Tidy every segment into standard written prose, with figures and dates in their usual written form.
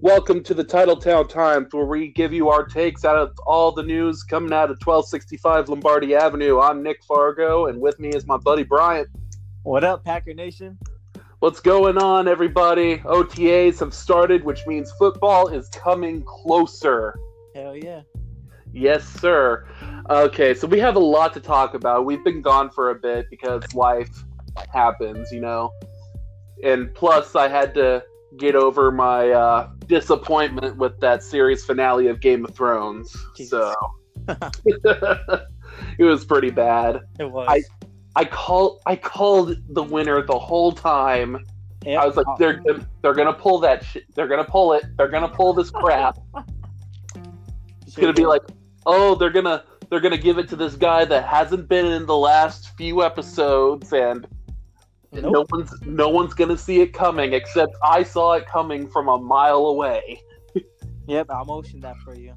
Welcome to the Titletown Times, where we give you our takes out of all the news coming out of 1265 Lombardi Avenue. I'm Nick Fargo, and with me is my buddy Bryant. What up, Packer Nation? What's going on, everybody? OTAs have started, which means football is coming closer. Hell yeah. Yes, sir. Okay, so we have a lot to talk about. We've been gone for a bit because life happens, And plus, I had to get over my disappointment with that series finale of Game of Thrones. Jesus. So it was pretty bad. It was. I called the winner the whole time. Yep. I was like, they're gonna pull that shit. They're gonna pull it. They're gonna pull this crap. It's gonna be like, oh, they're gonna give it to this guy that hasn't been in the last few episodes, and nope. no one's gonna see it coming, except I saw it coming from a mile away. Yep, I'll motion that for you.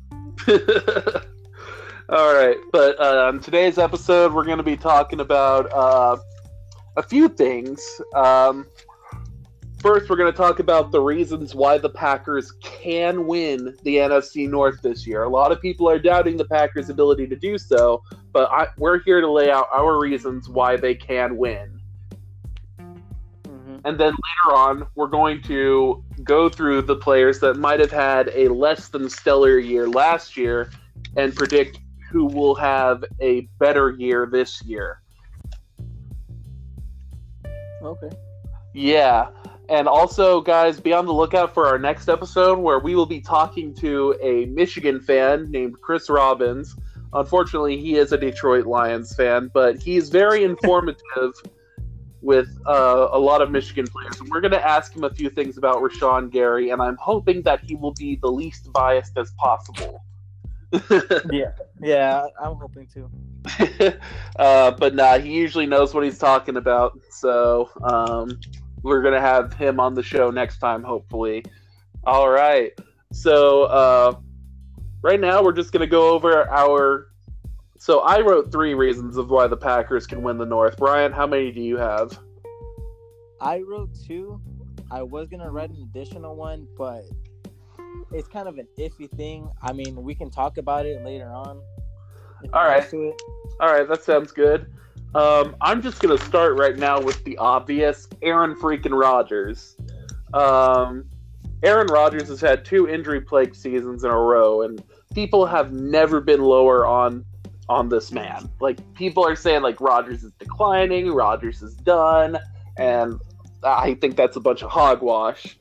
All right, but on today's episode, we're going to be talking about a few things. First, we're going to talk about the reasons why the Packers can win the NFC North this year. A lot of people are doubting the Packers' ability to do so, but we're here to lay out our reasons why they can win. And then later on, we're going to go through the players that might have had a less than stellar year last year and predict who will have a better year this year. Okay. Yeah. And also, guys, be on the lookout for our next episode where we will be talking to a Michigan fan named Chris Robbins. Unfortunately, he is a Detroit Lions fan, but he's very informative with a lot of Michigan players. And we're going to ask him a few things about Rashawn Gary, and I'm hoping that he will be the least biased as possible. Yeah, I'm hoping to. But nah, he usually knows what he's talking about. So we're going to have him on the show next time, hopefully. All right. So right now we're just going to go over our... So I wrote 3 reasons of why the Packers can win the North. Brian, how many do you have? I wrote 2. I was going to write an additional one, but it's kind of an iffy thing. I mean, we can talk about it later on. All right. All right, that sounds good. I'm just going to start right now with the obvious. Aaron freaking Rodgers. Aaron Rodgers has had 2 injury-plagued seasons in a row, and people have never been lower on this man. Like, people are saying, like, Rodgers is declining, Rodgers is done, and I think that's a bunch of hogwash.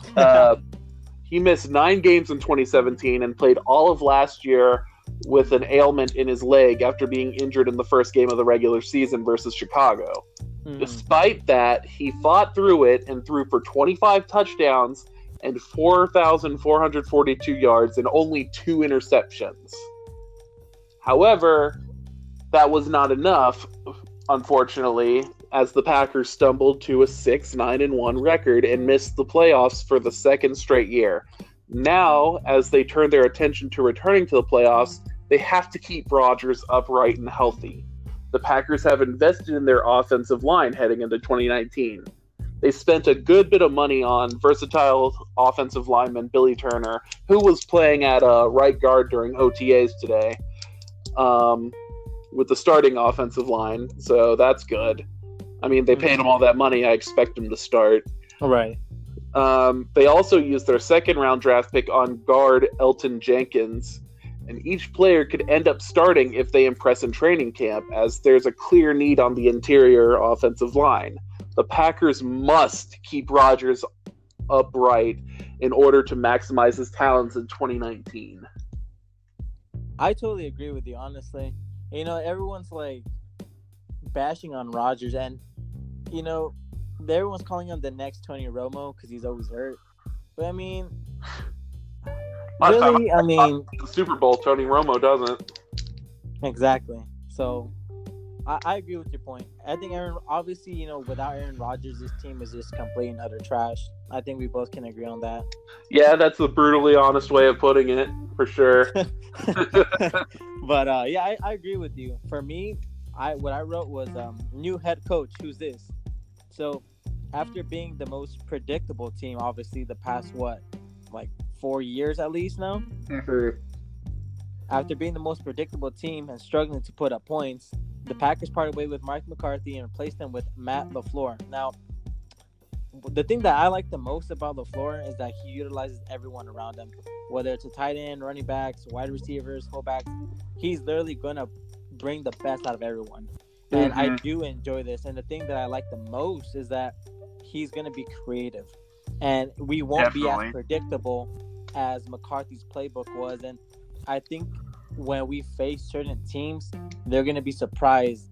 He missed 9 games in 2017 and played all of last year with an ailment in his leg after being injured in the first game of the regular season versus Chicago. Despite that, he fought through it and threw for 25 touchdowns and 4,442 yards and only 2 interceptions. However, that was not enough, unfortunately, as the Packers stumbled to a 6-9-1 record and missed the playoffs for the 2nd straight year. Now, as they turn their attention to returning to the playoffs, they have to keep Rodgers upright and healthy. The Packers have invested in their offensive line heading into 2019. They spent a good bit of money on versatile offensive lineman Billy Turner, who was playing at right guard during OTAs today, with the starting offensive line, so that's good. I mean, they paid him all that money. I expect him to start. All right. They also used their 2nd-round draft pick on guard Elton Jenkins, and each player could end up starting if they impress in training camp, as there's a clear need on the interior offensive line. The Packers must keep Rodgers upright in order to maximize his talents in 2019. I totally agree with you, honestly. Everyone's like bashing on Rodgers, and everyone's calling him the next Tony Romo because he's always hurt. But I mean, really, the Super Bowl, Tony Romo doesn't. Exactly. So I agree with your point. I think obviously, without Aaron Rodgers, this team is just complete and utter trash. I think we both can agree on that. Yeah, that's the brutally honest way of putting it, for sure. But I agree with you. For me, what I wrote was new head coach. Who's this? So after being the most predictable team, obviously the past 4 years at least now. Mhm. After being the most predictable team and struggling to put up points, the Packers parted way with Mike McCarthy and replaced him with Matt LaFleur. Now, the thing that I like the most about LaFleur is that he utilizes everyone around him, whether it's a tight end, running backs, wide receivers, fullbacks. He's literally going to bring the best out of everyone. And I do enjoy this. And the thing that I like the most is that he's going to be creative. And we won't be as predictable as McCarthy's playbook was. And I think when we face certain teams, they're going to be surprised,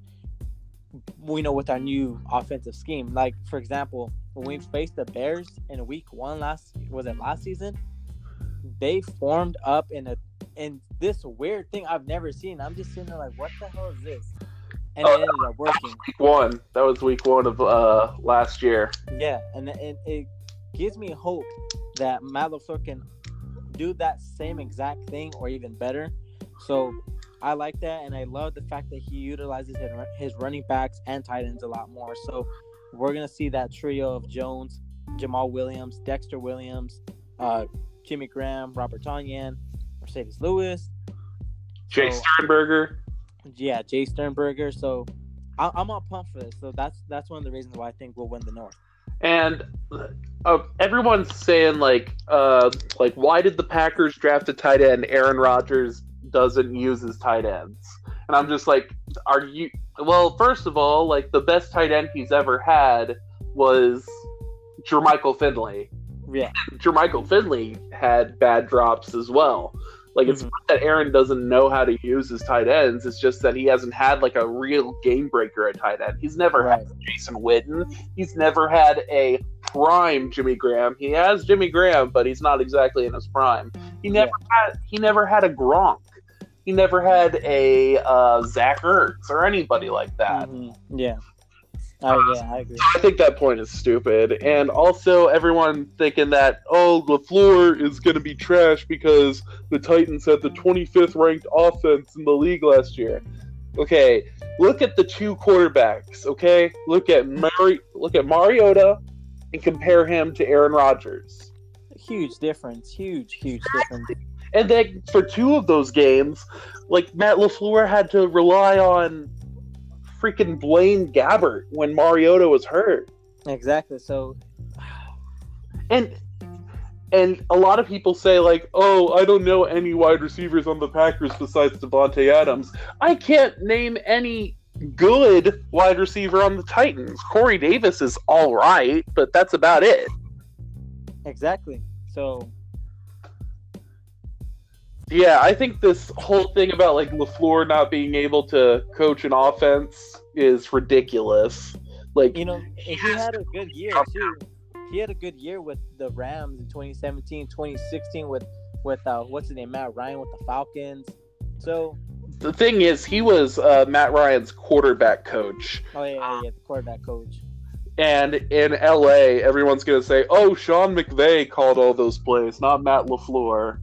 with our new offensive scheme. Like, for example, when we faced the Bears in week 1 last season, they formed up in this weird thing I've never seen. I'm just sitting there like, what the hell is this? And it ended up working. Week 1. That was week 1 of last year. Yeah, and it gives me hope that Matt LaFleur can do that same exact thing or even better. So I like that, and I love the fact that he utilizes his running backs and tight ends a lot more. So we're going to see that trio of Jones, Jamal Williams, Dexter Williams, Jimmy Graham, Robert Tonyan, Mercedes Lewis. Jay Sternberger. Yeah, Jay Sternberger. So I'm all pumped for this. So that's one of the reasons why I think we'll win the North. And everyone's saying why did the Packers draft a tight end? Aaron Rodgers doesn't use his tight ends. And I'm just like, are you? Well, first of all, like, the best tight end he's ever had was Jermichael Finley. Yeah, Jermichael Finley had bad drops as well. Like, it's not that Aaron doesn't know how to use his tight ends. It's just that he hasn't had, like, a real game breaker at tight end. He's never had Jason Witten. He's never had a prime Jimmy Graham. He has Jimmy Graham, but he's not exactly in his prime. He never had a Gronk. He never had a Zach Ertz or anybody like that. Yeah. I agree. I think that point is stupid. And also everyone thinking that, LaFleur is going to be trash because the Titans had the 25th ranked offense in the league last year. Okay, look at the two quarterbacks, okay? Look at Mariota and compare him to Aaron Rodgers. Huge difference. Huge difference. And then for 2 of those games, like, Matt LaFleur had to rely on freaking Blaine Gabbert when Mariota was hurt. Exactly. So, and a lot of people say, like, I don't know any wide receivers on the Packers besides Devontae Adams. I can't name any good wide receiver on the Titans. Corey Davis is all right, but that's about it. Exactly. So, yeah, I think this whole thing about, like, LaFleur not being able to coach an offense is ridiculous. Like, he had a good year too. He had a good year with the Rams in 2017, 2016 with what's his name, Matt Ryan with the Falcons. So the thing is, he was Matt Ryan's quarterback coach. Oh yeah, the quarterback coach. And in LA, everyone's gonna say, Sean McVay called all those plays, not Matt LaFleur.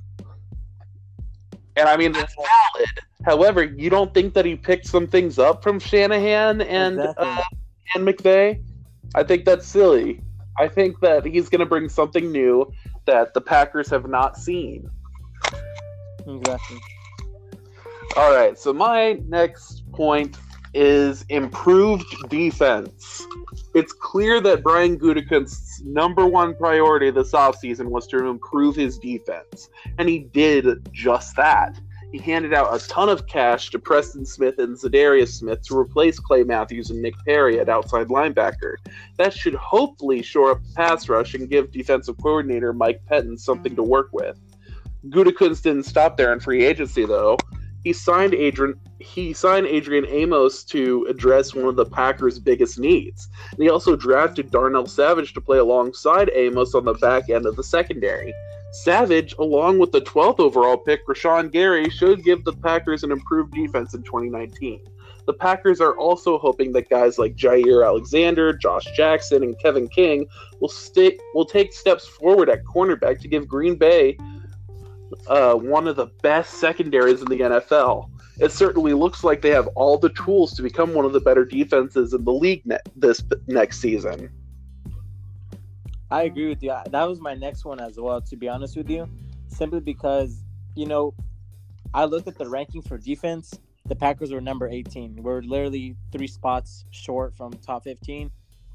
And I mean, that's valid. However, you don't think that he picked some things up from Shanahan and McVay? I think that's silly. I think that he's going to bring something new that the Packers have not seen. Exactly. All right, so my next point is improved defense. It's clear that Brian Gutekunst's number one priority this offseason was to improve his defense, and he did just that. He handed out a ton of cash to Preston Smith and Zadarius Smith to replace Clay Matthews and Nick Perry at outside linebacker. That should hopefully shore up the pass rush and give defensive coordinator Mike Pettin something to work with. Gutekunst didn't stop there in free agency, though. He signed Adrian Amos to address one of the Packers' biggest needs. And he also drafted Darnell Savage to play alongside Amos on the back end of the secondary. Savage, along with the 12th overall pick, Rashawn Gary, should give the Packers an improved defense in 2019. The Packers are also hoping that guys like Jair Alexander, Josh Jackson, and Kevin King will take steps forward at cornerback to give Green Bay one of the best secondaries in the NFL. It certainly looks like they have all the tools to become one of the better defenses in the league this next season. I agree with you. That was my next one as well, to be honest with you. Simply because, you know, I looked at the rankings for defense. The Packers were number 18. We're literally 3 spots short from top 15.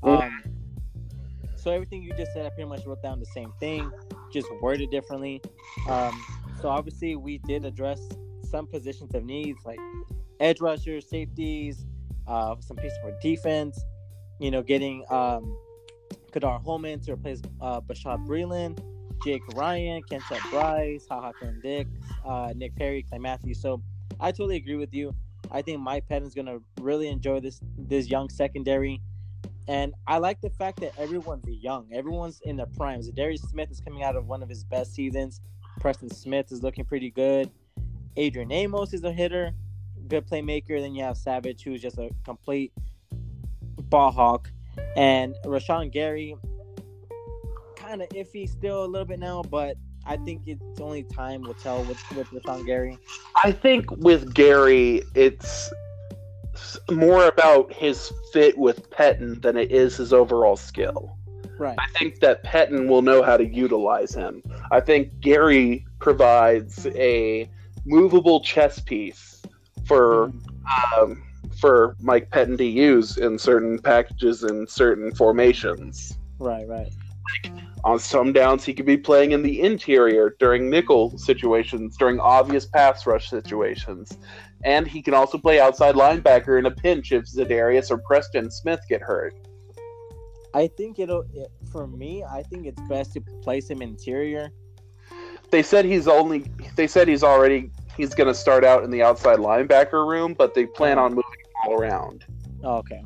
So everything you just said, I pretty much wrote down the same thing, just worded differently. So obviously we did address some positions of needs, like edge rushers, safeties, some pieces for defense. You know, getting Kadar Holman to replace Bashad Breeland, Jake Ryan, Kenta Bryce, HaHa Dix, Nick Perry, Clay Matthews. So I totally agree with you. I think Mike Pettine's going to really enjoy this young secondary. And I like the fact that everyone's young. Everyone's in their primes. Darius Smith is coming out of one of his best seasons. Preston Smith is looking pretty good. Adrian Amos is a hitter, good playmaker. Then you have Savage, who's just a complete ball hawk. And Rashawn Gary, kind of iffy still a little bit now, but I think it's only time will tell with Rashawn Gary. I think with Gary, it's more about his fit with Pettine than it is his overall skill. Right. I think that Pettine will know how to utilize him. I think Gary provides a movable chess piece for Mike Pettine to use in certain packages and certain formations. Right. On some downs, he could be playing in the interior during nickel situations, during obvious pass rush situations. And he can also play outside linebacker in a pinch if Za'Darius or Preston Smith get hurt. I think for me, I think it's best to place him interior. They said he's going to start out in the outside linebacker room, but they plan on moving him all around. Oh, okay.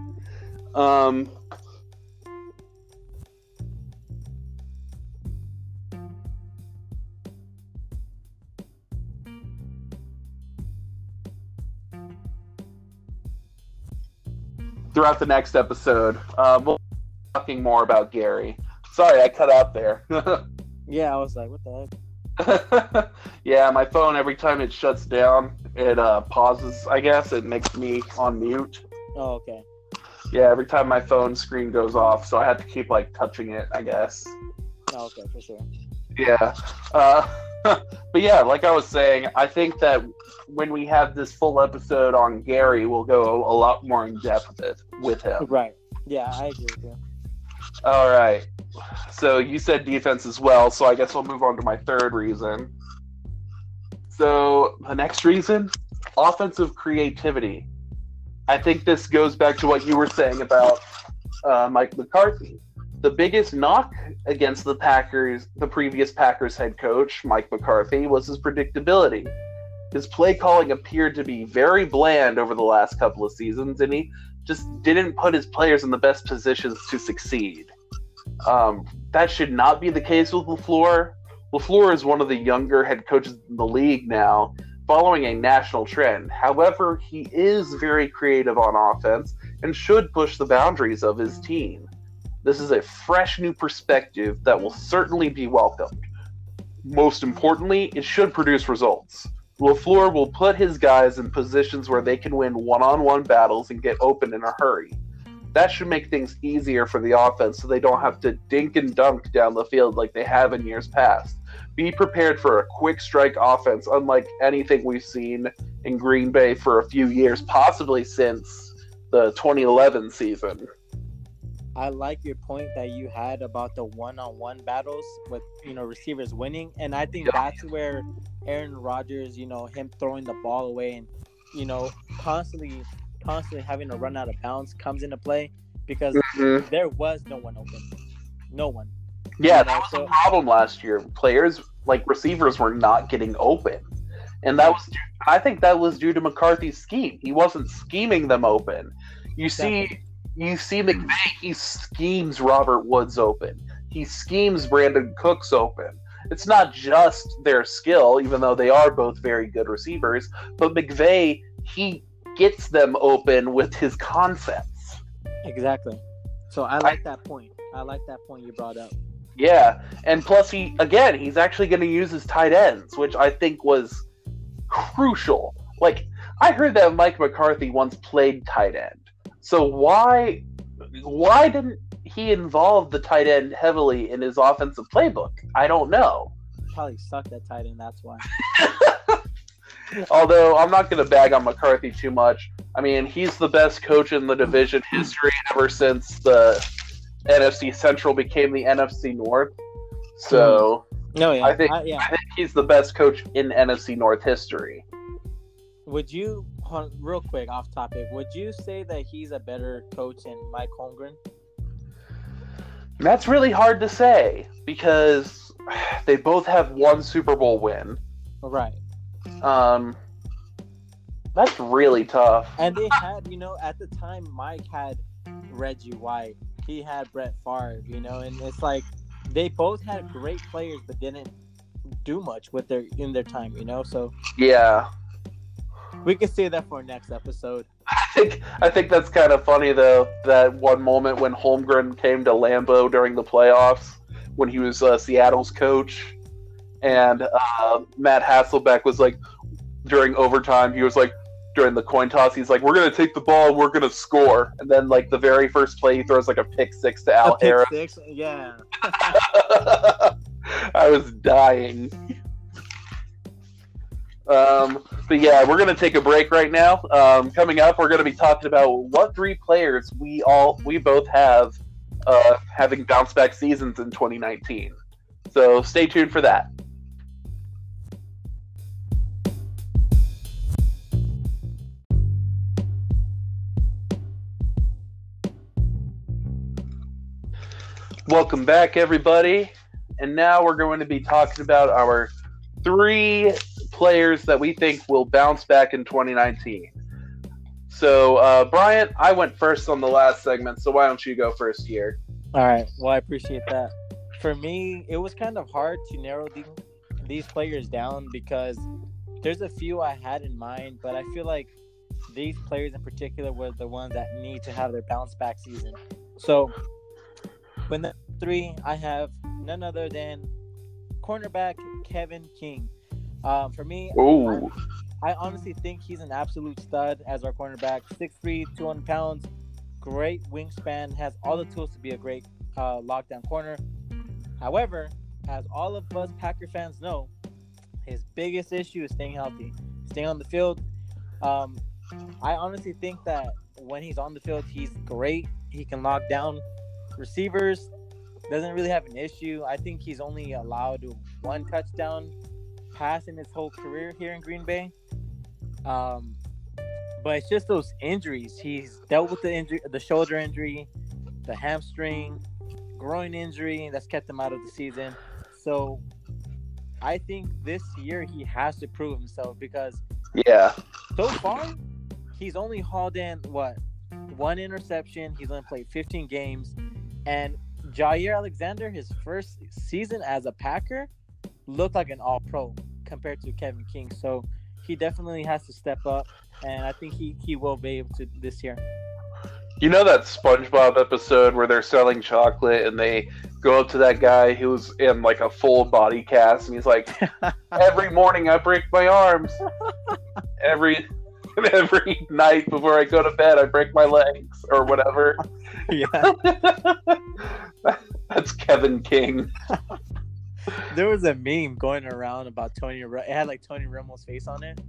Throughout the next episode, we'll be talking more about Gary. Sorry, I cut out there. Yeah, I was like, what the heck? Yeah, my phone, every time it shuts down, it pauses, I guess. It makes me on mute. Oh, okay. Yeah, every time my phone screen goes off, so I have to keep, touching it, I guess. Oh, okay, for sure. Yeah. But yeah, like I was saying, I think that when we have this full episode on Gary, we'll go a lot more in depth with him. Right. Yeah, I agree with you. All right. So you said defense as well, so I guess I'll move on to my third reason. So the next reason, offensive creativity. I think this goes back to what you were saying about Mike McCarthy. The biggest knock against the previous Packers head coach, Mike McCarthy, was his predictability. His play calling appeared to be very bland over the last couple of seasons, and he just didn't put his players in the best positions to succeed. That should not be the case with LaFleur. LaFleur is one of the younger head coaches in the league now, following a national trend. However, he is very creative on offense and should push the boundaries of his team. This is a fresh new perspective that will certainly be welcomed. Most importantly, it should produce results. LaFleur will put his guys in positions where they can win one-on-one battles and get open in a hurry. That should make things easier for the offense so they don't have to dink and dunk down the field like they have in years past. Be prepared for a quick strike offense unlike anything we've seen in Green Bay for a few years, possibly since the 2011 season. I like your point that you had about the one-on-one battles with, receivers winning. And I think that's where Aaron Rodgers, him throwing the ball away and, constantly having to run out of bounds comes into play because there was no one open. No one. Yeah, that was the problem last year. Players, receivers, were not getting open. And I think that was due to McCarthy's scheme. He wasn't scheming them open. You see McVay, he schemes Robert Woods open. He schemes Brandon Cooks open. It's not just their skill, even though they are both very good receivers, but McVay, he gets them open with his concepts. Exactly. So I like that point. I like that point you brought up. Yeah, and plus he's actually going to use his tight ends, which I think was crucial. I heard that Mike McCarthy once played tight end. So why didn't he involved the tight end heavily in his offensive playbook. I don't know. Probably sucked at tight end. That's why. Although I'm not going to bag on McCarthy too much. I mean, he's the best coach in the division history ever since the NFC Central became the NFC North. So, no, yeah, I think he's the best coach in NFC North history. Would you, real quick, off topic, would you say that he's a better coach than Mike Holmgren? That's really hard to say because they both have one Super Bowl win. Right. That's really tough. And they had, at the time, Mike had Reggie White. He had Brett Favre, and it's like they both had great players but didn't do much in their time, so yeah. We could say that for our next episode. I think that's kind of funny though, that one moment when Holmgren came to Lambeau during the playoffs when he was Seattle's coach, and Matt Hasselbeck was like, during overtime, he was like, during the coin toss, he's like, we're going to take the ball and we're going to score. And then, like, the very first play, he throws, like, a pick six to Al Harris. Pick six? Yeah. I was dying. But, yeah, we're going to take a break right now. Coming up, we're going to be talking about what three players we both have having bounce-back seasons in 2019. So stay tuned for that. Welcome back, everybody. And now we're going to be talking about our three players that we think will bounce back in 2019. So, Bryant, I went first on the last segment, so why don't you go first here? All right. Well, I appreciate that. For me, it was kind of hard to narrow these players down because there's a few I had in mind, but I feel like these players in particular were the ones that need to have their bounce back season. So, when the three, I have none other than cornerback Kevin King. For me, I honestly think he's an absolute stud as our cornerback. 6'3", 200 pounds, great wingspan, has all the tools to be a great lockdown corner. However, as all of us Packer fans know, his biggest issue is staying healthy, staying on the field. I honestly think that when he's on the field, he's great. He can lock down receivers, doesn't really have an issue. I think he's only allowed one touchdown pass in his whole career here in Green Bay. But it's just those injuries. He's dealt with the shoulder injury, the hamstring, groin injury that's kept him out of the season. So I think this year he has to prove himself because so far he's only hauled in one interception. He's only played 15 games. And Jair Alexander, his first season as a Packer, looked like an all-pro compared to Kevin King. So he definitely has to step up, and I think he will be able to this year. You know that SpongeBob episode where they're selling chocolate and they go up to that guy who's in like a full body cast and he's like, every morning I break my arms. Every night before I go to bed I break my legs or whatever. Yeah. That's Kevin King. There was a meme going around about Tony. It had like Tony Romo's face on it.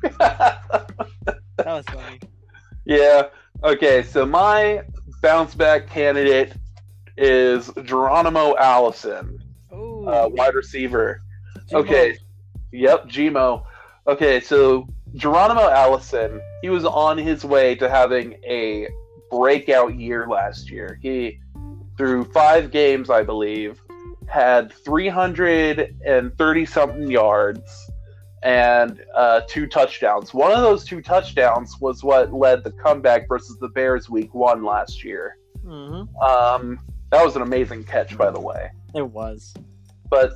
That was funny. Yeah. Okay, so my bounce back candidate is Geronimo Allison, wide receiver. G-Mo. Okay. Yep, Gmo. Okay, so Geronimo Allison, he was on his way to having a breakout year last year. He, through 5 games, I believe, had 330-something yards and 2 touchdowns. One of those 2 touchdowns was what led the comeback versus the Bears week 1 last year. Mm-hmm. That was an amazing catch, by the way. It was. But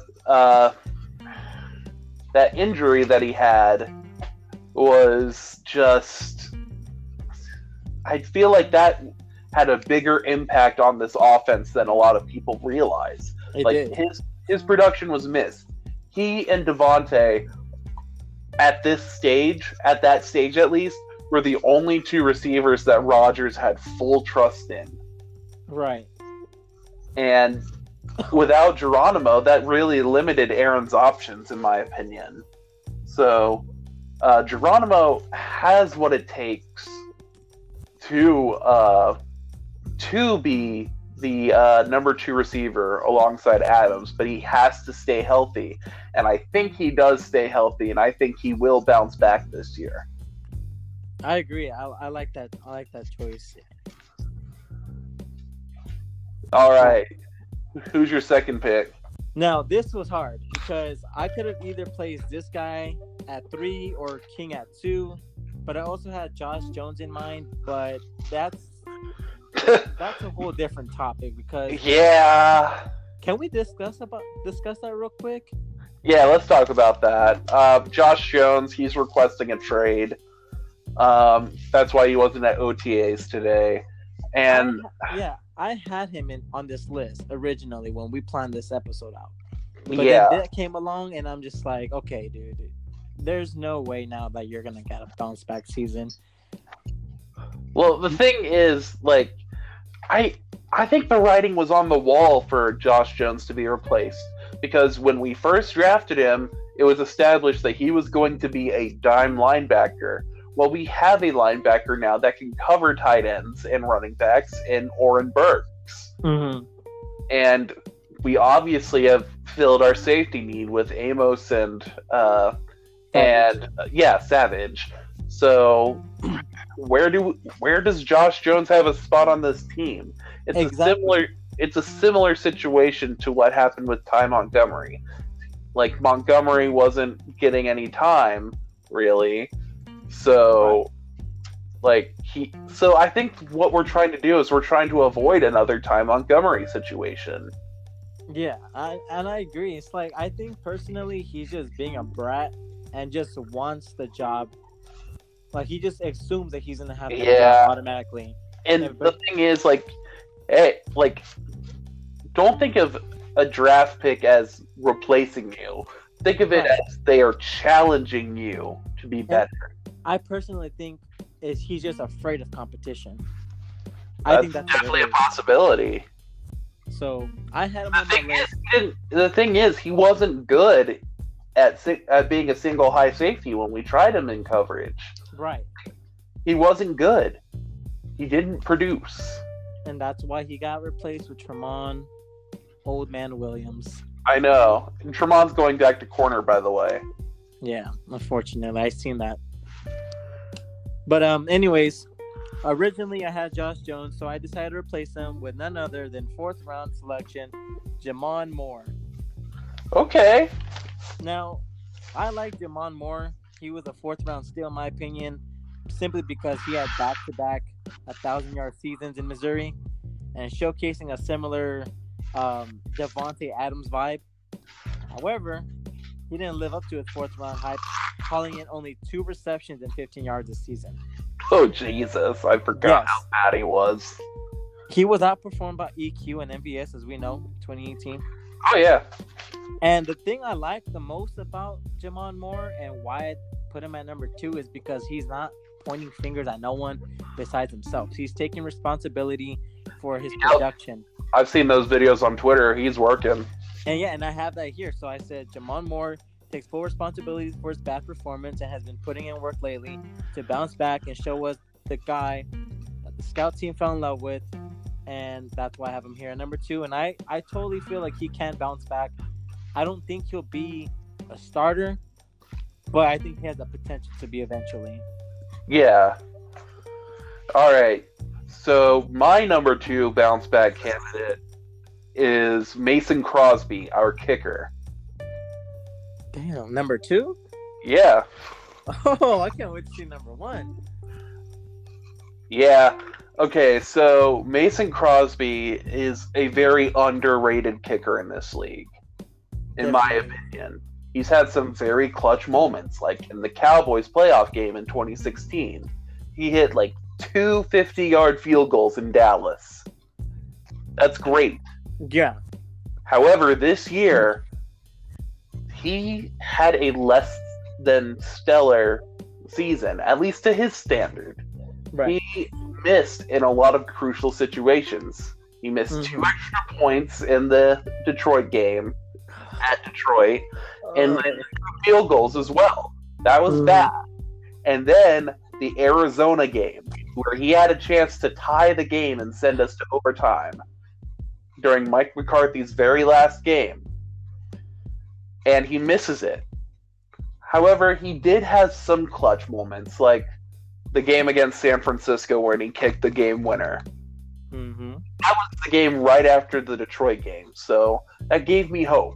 that injury that he had was just... I feel like that had a bigger impact on this offense than a lot of people realize. It like did. His production was missed. He and Devontae, at that stage at least, were the only 2 receivers that Rodgers had full trust in. Right. And without Geronimo, that really limited Aaron's options, in my opinion. So Geronimo has what it takes to be the number 2 receiver alongside Adams, but he has to stay healthy. And I think he does stay healthy, and I think he will bounce back this year. I agree. I like that. I like that choice. All right. Who's your second pick? Now, this was hard because I could have either placed this guy at 3 or King at 2, but I also had Josh Jones in mind, but that's a whole different topic because can we discuss that real quick? Yeah, let's talk about that. Josh Jones, he's requesting a trade. That's why he wasn't at OTAs today. And I had him on this list originally when we planned this episode out. But then that came along, and I'm just like, okay, dude, there's no way now that you're gonna get a bounce back season. Well, the thing is, like, I think the writing was on the wall for Josh Jones to be replaced, because when we first drafted him, it was established that he was going to be a dime linebacker. Well, we have a linebacker now that can cover tight ends and running backs in Oren Burks. Mm-hmm. And we obviously have filled our safety need with Amos and Savage. So where does Josh Jones have a spot on this team? It's a similar situation to what happened with Ty Montgomery. Like, Montgomery wasn't getting any time, really. So I think what we're trying to do is we're trying to avoid another Ty Montgomery situation. Yeah, I agree. It's like, I think personally he's just being a brat and just wants the job. Like, he just assumes that he's gonna have the job automatically. And the thing is, don't think of a draft pick as replacing you. Think of it as they are challenging you to be better. I personally think he's just afraid of competition. I think that's definitely a possibility. So I had him on my list. The thing is, he wasn't good at being a single high safety when we tried him in coverage. Right. He wasn't good. He didn't produce. And that's why he got replaced with Tramon Old Man Williams. I know. And Tremon's going back to corner, by the way. Yeah, unfortunately. I seen that. But anyways, originally I had Josh Jones, so I decided to replace him with none other than 4th round selection, Jamon Moore. Okay. Now, I like Jamon Moore. He was a 4th round steal, in my opinion, simply because he had back-to-back 1,000-yard seasons in Missouri and showcasing a similar Devontae Adams vibe. However, he didn't live up to his 4th round hype, hauling in only 2 receptions and 15 yards this season. Oh, Jesus. I forgot how bad he was. He was outperformed by EQ and MVS, as we know, 2018. Oh, yeah. And the thing I like the most about Jamon Moore and why I put him at number 2 is because he's not pointing fingers at no one besides himself. He's taking responsibility for his production. I've seen those videos on Twitter. He's working. And I have that here. So I said Jamon Moore takes full responsibility for his bad performance and has been putting in work lately to bounce back and show us the guy that the scout team fell in love with. And that's why I have him here at number 2. And I totally feel like he can bounce back. I don't think he'll be a starter, but I think he has the potential to be eventually. Yeah. All right. So my number 2 bounce back candidate is Mason Crosby, our kicker. Damn, number 2? Yeah. Oh, I can't wait to see number 1. Yeah. Okay, so Mason Crosby is a very underrated kicker in this league, in my opinion. He's had some very clutch moments, like in the Cowboys playoff game in 2016. He hit like 2 50-yard field goals in Dallas. That's great. Yeah. However, this year, he had a less than stellar season, at least to his standard. Right. He missed in a lot of crucial situations. He missed 2 extra points in the Detroit game at Detroit, and then field goals as well. That was bad. And then the Arizona game, where he had a chance to tie the game and send us to overtime during Mike McCarthy's very last game, and he misses it. However, he did have some clutch moments, like the game against San Francisco when he kicked the game winner. Mm-hmm. That was the game right after the Detroit game, so that gave me hope.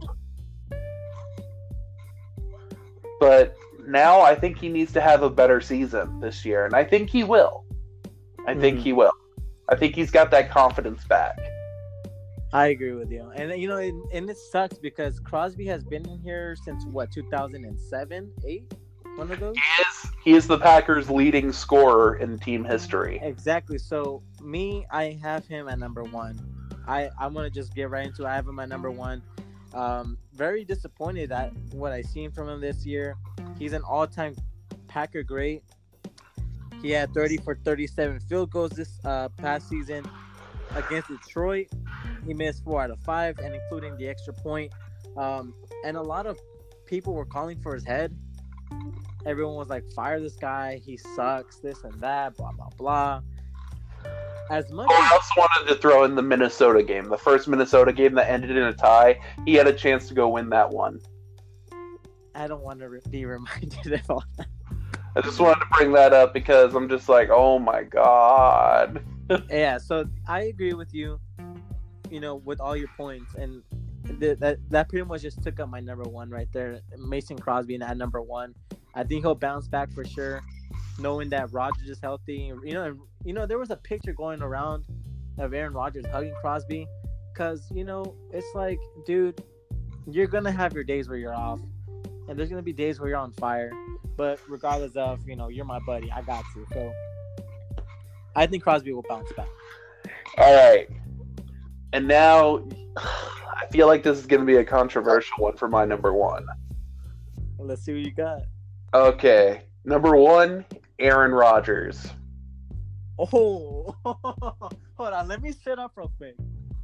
But now I think he needs to have a better season this year, and I think he will. I think he's got that confidence back. I agree with you. And, you know, and it sucks because Crosby has been in here since, 2007, 8? One of those? He is the Packers' leading scorer in team history. Exactly. So, I have him at number 1. I'm going to just get right into it. I have him at number 1. Very disappointed at what I've seen from him this year. He's an all-time Packer great. He had 30 for 37 field goals this past season against Detroit. He missed 4 out of 5, and including the extra point. And a lot of people were calling for his head. Everyone was like, fire this guy. He sucks, this and that, blah, blah, blah. As much I also wanted to throw in the Minnesota game. The first Minnesota game that ended in a tie. He had a chance to go win that one. I don't want to be reminded of all that. I just wanted to bring that up because I'm just like, oh my God. Yeah, so I agree with you, with all your points. And that pretty much just took up my number 1 right there. Mason Crosby at number 1. I think he'll bounce back for sure, knowing that Rodgers is healthy. There was a picture going around of Aaron Rodgers hugging Crosby because, it's like, dude, you're going to have your days where you're off, and there's going to be days where you're on fire. But regardless of, you're my buddy, I got you. So I think Crosby will bounce back. All right. And now I feel like this is going to be a controversial one for my number 1. Let's see what you got. Okay. Number 1, Aaron Rodgers. Oh, hold on. Let me sit up real quick.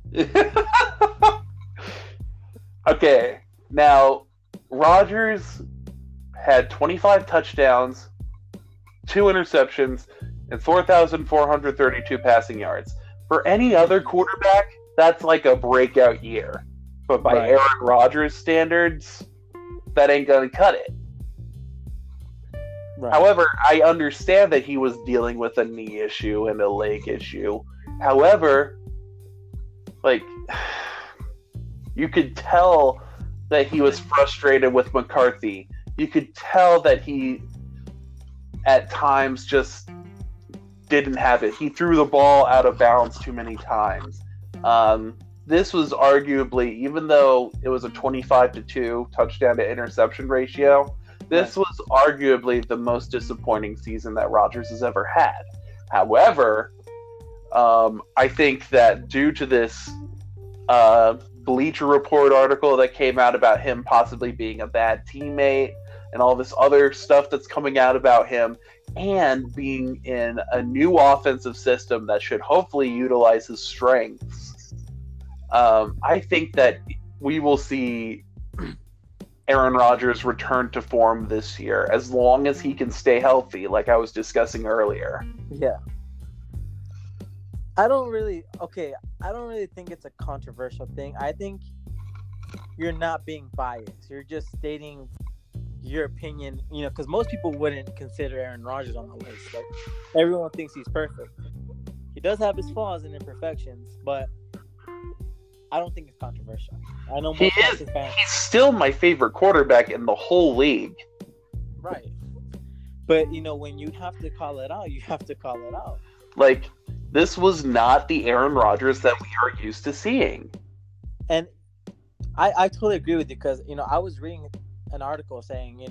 Okay. Now, Rodgers had 25 touchdowns, 2 interceptions, and 4,432 passing yards. For any other quarterback, that's like a breakout year. But by Aaron Rodgers standards, that ain't going to cut it. Right. However, I understand that he was dealing with a knee issue and a leg issue. However, you could tell that he was frustrated with McCarthy. You could tell that he, at times, just didn't have it. He threw the ball out of bounds too many times. This was arguably, even though it was a 25-2 touchdown to interception ratio, this was arguably the most disappointing season that Rodgers has ever had. However, I think that due to this Bleacher Report article that came out about him possibly being a bad teammate and all this other stuff that's coming out about him, and being in a new offensive system that should hopefully utilize his strengths, I think that we will see Aaron Rodgers return to form this year, as long as he can stay healthy, like I was discussing earlier. Yeah. I don't really think it's a controversial thing. I think you're not being biased. You're just stating your opinion, because most people wouldn't consider Aaron Rodgers on the list. Like, everyone thinks he's perfect. He does have his flaws and imperfections, but I don't think it's controversial. I know most Packers fans. He's still my favorite quarterback in the whole league. Right. But, when you have to call it out, you have to call it out. Like, this was not the Aaron Rodgers that we are used to seeing. And I totally agree with you because, I was reading an article saying,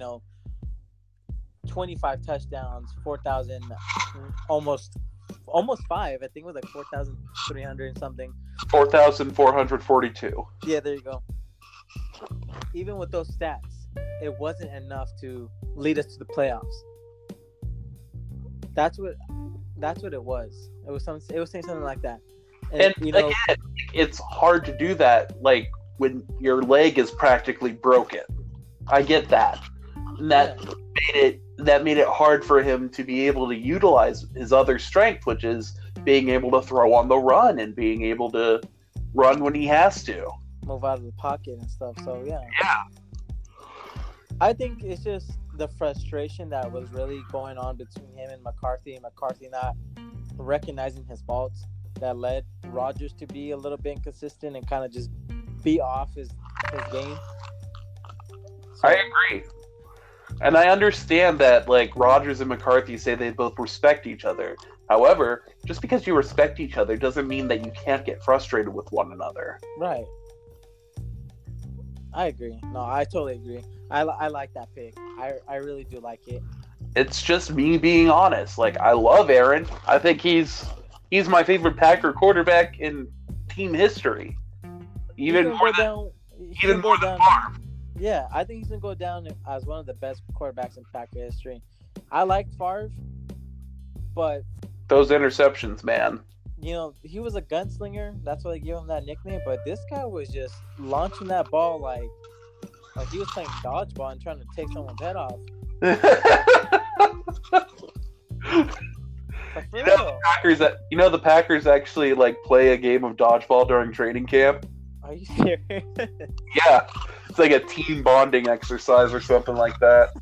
25 touchdowns, 4,000, almost 5. I think it was like 4,300 and something. 4,442. Yeah, there you go. Even with those stats, it wasn't enough to lead us to the playoffs. That's what it was. It was saying something like that. And you know, again, it's hard to do that, like when your leg is practically broken. I get that. And that made it hard for him to be able to utilize his other strength, which is being able to throw on the run and being able to run when he has to. move out of the pocket and stuff. So yeah. Yeah. I think it's just the frustration that was really going on between him and McCarthy not recognizing his faults that led Rodgers to be a little bit inconsistent and kind of just be off his game. So, I agree. And I understand that, like, Rodgers and McCarthy say they both respect each other. However, just because you respect each other doesn't mean that you can't get frustrated with one another. right. I agree. No, I totally agree. I like that pick. I really do like it. It's just me being honest. Like, I love Aaron. I think he's my favorite Packer quarterback in team history. Even more than Favre. Yeah, I think he's gonna go down as one of the best quarterbacks in Packer history. I like Favre, but Those interceptions, man. you know, he was a gunslinger. That's why they gave him that nickname. But this guy was just launching that ball like he was playing dodgeball and trying to take someone's head off. Like, for real. The Packers actually like play a game of dodgeball during training camp. Are you serious? Yeah, it's like a team bonding exercise or something like that.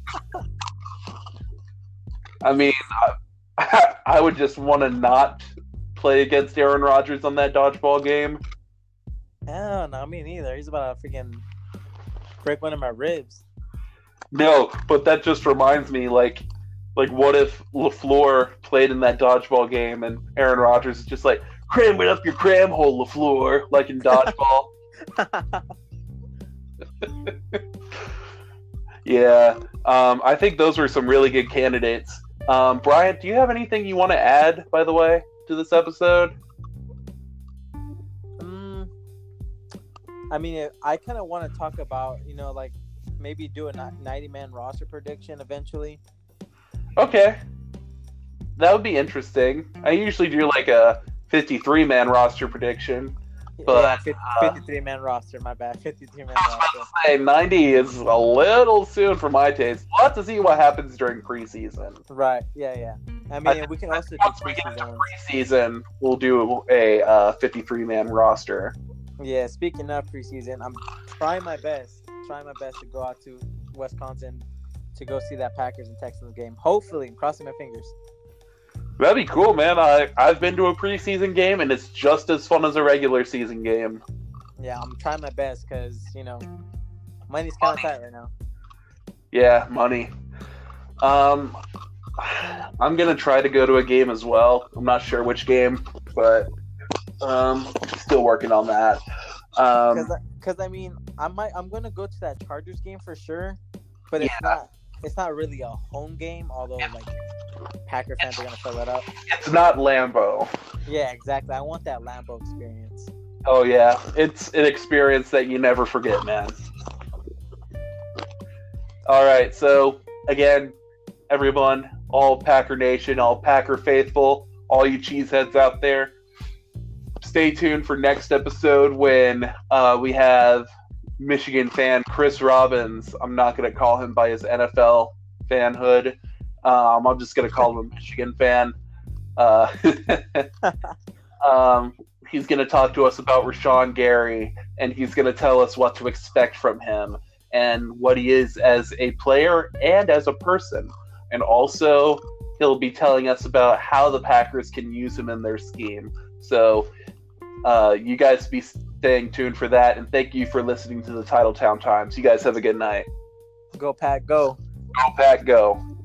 I mean, I would just want to not play against Aaron Rodgers on that dodgeball game. Hell no, me neither. He's about to freaking break one of my ribs. No, but that just reminds me, like what if LaFleur played in that dodgeball game and Aaron Rodgers is just like, cram it up your cram hole, LaFleur, like in dodgeball. Yeah, I think those were some really good candidates. Brian, do you have anything you want to add, by the way, to this episode? I mean, I kind of want to talk about, like maybe do a 90-man roster prediction eventually. Okay. That would be interesting. I usually do like a 53-man roster prediction. But, yeah, 53-man roster, my bad. 53-man roster. Say 90 is a little soon for my taste. We'll have to see what happens during preseason. Right, yeah. I mean, we can also do once we get to preseason, we'll do a 53-man roster. Yeah, speaking of preseason, I'm trying my best to go out to Wisconsin to go see that Packers and Texans game. Hopefully, I'm crossing my fingers. That'd be cool, man. I've been to a preseason game, and it's just as fun as a regular season game. Yeah, I'm trying my best because, money's kind of tight right now. Yeah, money. I'm going to try to go to a game as well. I'm not sure which game, but still working on that. Because I mean, I'm going to go to that Chargers game for sure, but it's not really a home game, although, like, Packer fans are going to fill it up. It's not Lambeau. Yeah, exactly. I want that Lambeau experience. Oh, yeah. It's an experience that you never forget, man. All right. So, again, everyone, all Packer Nation, all Packer faithful, all you cheeseheads out there, stay tuned for next episode when we have Michigan fan Chris Robbins. I'm not going to call him by his NFL fanhood. I'm just going to call him a Michigan fan. He's going to talk to us about Rashawn Gary, and he's going to tell us what to expect from him and what he is as a player and as a person. And also, he'll be telling us about how the Packers can use him in their scheme. So, you guys be staying tuned for that, and thank you for listening to the Titletown Times. You guys have a good night. Go, Pack, go. Go, Pack, go.